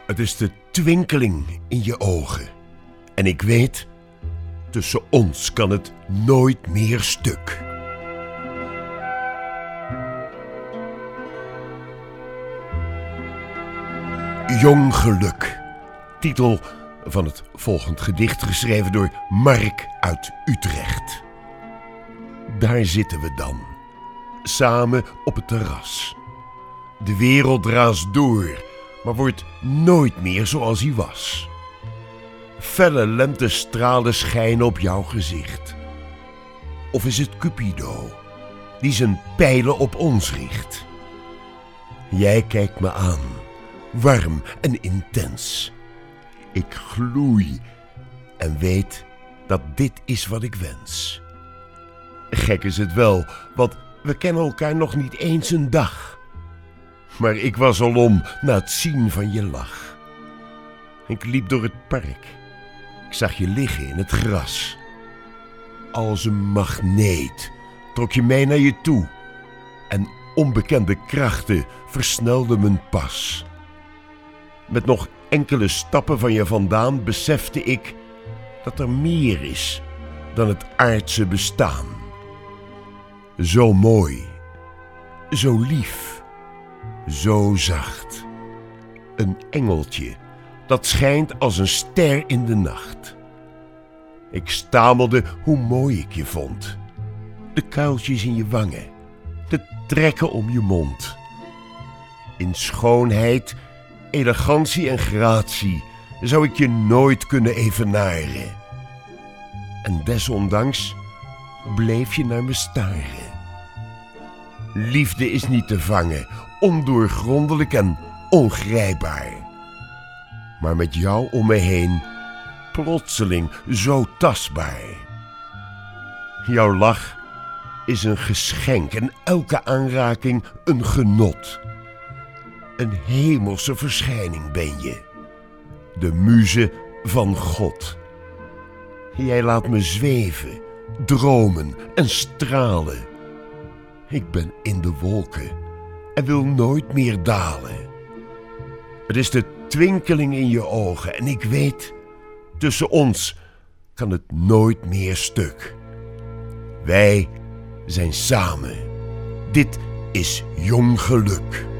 Het is de twinkeling in je ogen. En ik weet, tussen ons kan het nooit meer stuk. Jong geluk. Titel van het volgend gedicht geschreven door Mark uit Utrecht. Daar zitten we dan, samen op het terras. De wereld raast door, maar wordt nooit meer zoals hij was. Felle lentestralen schijnen op jouw gezicht. Of is het Cupido, die zijn pijlen op ons richt? Jij kijkt me aan, warm en intens. Ik gloei en weet dat dit is wat ik wens. Gek is het wel, want we kennen elkaar nog niet eens een dag. Maar ik was al om na het zien van je lach. Ik liep door het park. Ik zag je liggen in het gras. Als een magneet trok je mij naar je toe. En onbekende krachten versnelden mijn pas. Met nog enkele stappen van je vandaan besefte ik dat er meer is dan het aardse bestaan. Zo mooi, zo lief, zo zacht. Een engeltje dat schijnt als een ster in de nacht. Ik stamelde hoe mooi ik je vond. De kuiltjes in je wangen, de trekken om je mond. In schoonheid, elegantie en gratie zou ik je nooit kunnen evenaren. En desondanks bleef je naar me staren. Liefde is niet te vangen, ondoorgrondelijk en ongrijpbaar. Maar met jou om me heen, plotseling zo tastbaar. Jouw lach is een geschenk en elke aanraking een genot. Een hemelse verschijning ben je, de muze van God. Jij laat me zweven, dromen en stralen. Ik ben in de wolken en wil nooit meer dalen. Het is de twinkeling in je ogen en ik weet, tussen ons kan het nooit meer stuk. Wij zijn samen. Dit is jong geluk.